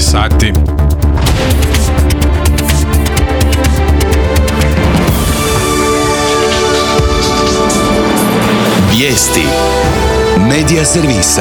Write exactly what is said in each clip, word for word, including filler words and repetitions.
sati. Vijesti Medija servisa.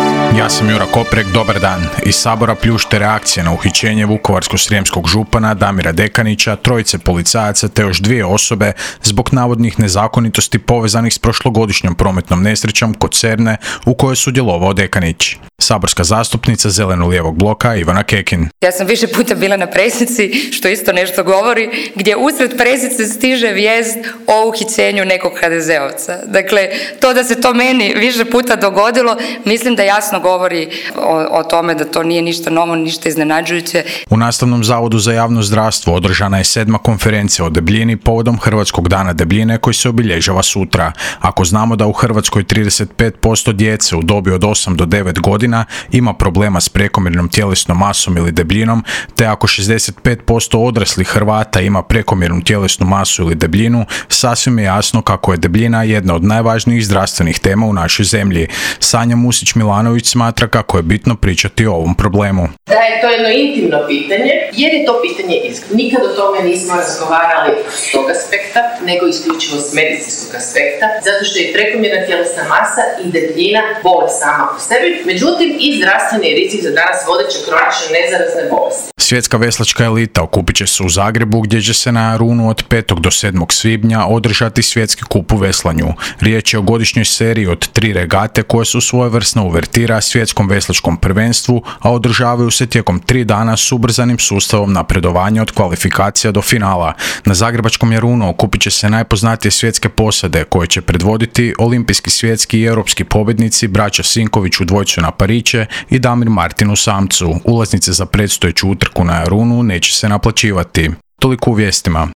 Ja sam Jura Koprek, dobar dan. Iz Sabora pljušte reakcije na uhićenje vukovarsko-srijemskog župana Damira Dekanića, trojice policajaca te još dvije osobe zbog navodnih nezakonitosti povezanih s prošlogodišnjom prometnom nesrećom kod Cerne u kojoj je sudjelovao Dekanić. Saborska zastupnica Zeleno-lijevog bloka Ivana Kekin. Ja sam više puta bila na presici, što isto nešto govori, gdje usred presice stiže vijest o uhićenju nekog ha de zeovca. Dakle, to da se to meni više puta dogodilo, mislim da jasno govori o, o tome da to nije ništa novo, ništa iznenađujuće. U Nastavnom zavodu za javno zdravstvo održana je sedma konferencija o debljini povodom Hrvatskog dana debljine koji se obilježava sutra. Ako znamo da u Hrvatskoj trideset pet posto djece u dobi od osam do devet godina ima problema s prekomjernom tjelesnom masom ili debljinom, te ako šezdeset pet posto odraslih Hrvata ima prekomjernu tjelesnu masu ili debljinu, sasvim je jasno kako je debljina jedna od najvažnijih zdravstvenih tema u našoj zemlji. Sanja Musić-Milanović smatra kako je bitno pričati o ovom problemu. Da je to jedno intimno pitanje, jer je to pitanje iskreno. Nikad o tome nismo razgovarali s tog aspekta, nego isključivo s medicinskog aspekta, zato što je prekomjerna tjelesna masa i debljina bolest sama po sebi. Međutim, i zdravstveni rizik za danas vodeće kronične nezarazne bolesti. Svjetska veslačka elita okupit će se u Zagrebu gdje će se na Jarunu od petog do sedmog svibnja održati svjetski kup u veslanju. Riječ je o godišnjoj seriji od tri regate koje su svojevrsna uvertira svjetskom veslačkom prvenstvu, a održavaju se tijekom tri dana s ubrzanim sustavom napredovanja od kvalifikacija do finala. Na zagrebačkom Jarunu okupit će se najpoznatije svjetske posade koje će predvoditi olimpijski, svjetski i europski pobjednici braća Sinković u dvojcu na pariće i Damir Martin u samcu. Ulaznice za predstojeću utrku na Jarunu neće se naplaćivati. Toliko u vijestima.